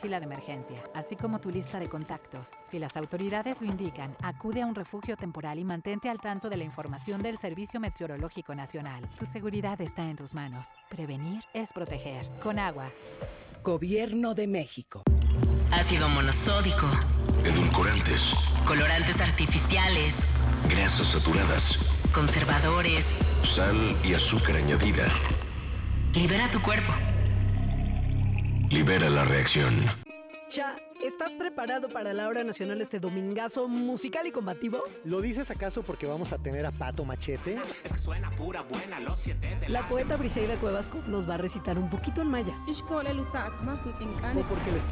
fila de emergencia, así como tu lista de contactos. Si las autoridades lo indican, acude a un refugio temporal y mantente al tanto de la información del Servicio Meteorológico Nacional. Tu seguridad está en tus manos. Prevenir es proteger. Conagua. Gobierno de México. Ácido monosódico. Edulcorantes. Colorantes artificiales. Grasas saturadas. Conservadores. Sal y azúcar añadida. Libera tu cuerpo. Libera la reacción. Cha, ¿estás preparado para la hora nacional este domingazo musical y combativo? ¿Lo dices acaso porque vamos a tener a Pato Machete? Es que suena pura buena los 7 de La poeta Briseida Cuevasco nos va a recitar un poquito en maya. ¿O porque les